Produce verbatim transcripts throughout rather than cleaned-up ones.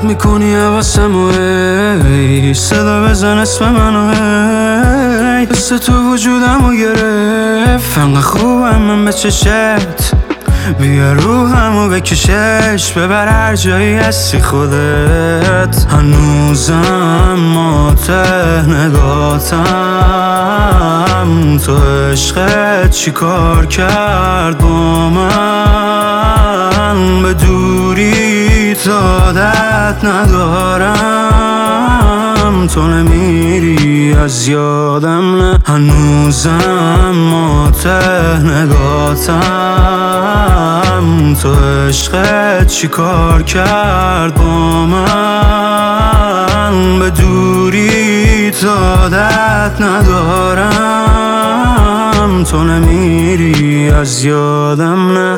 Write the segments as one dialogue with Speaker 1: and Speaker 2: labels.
Speaker 1: میکنی حواسمو ای صدا بزن اسم منو ای حس تو وجودمو گرفت انقدر خوبم من به چشت بیا روحمو بکشش ببر هر جایی هستی خودت هنوزم ماته نگاتم تو عشقت چی کار کرد با من به دوری عادت ندارم تو نمیری از یادم نه هنوزم ماته نگاتم تو عشقت چی کار کرد با من به دوری عادت ندارم تو نمیری از یادم نه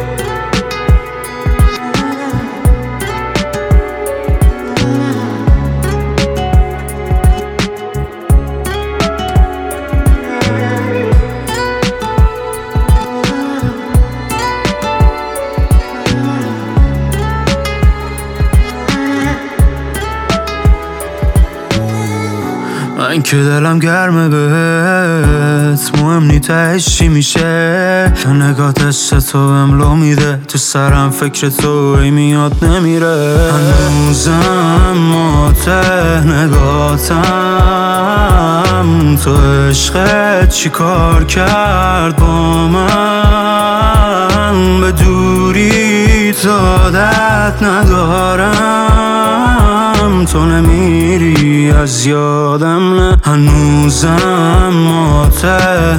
Speaker 1: من که دلم گرمه بهت مهم نی تهش چی میشه نگات عشق تو املو میده تو سرم فکر تو ای میاد نمیره هنوزم ماته نگاتم تو عشقت چی کار کرد با من به دوری عادت ندارم تو نمیری از یادم نه هنوزم ماته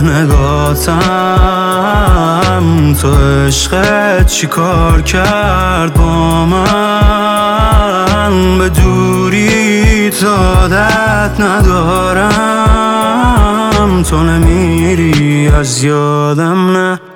Speaker 1: نگاتم تو عشقت چی کار کرد با من به دوری عادت ندارم تو نمیری از یادم نه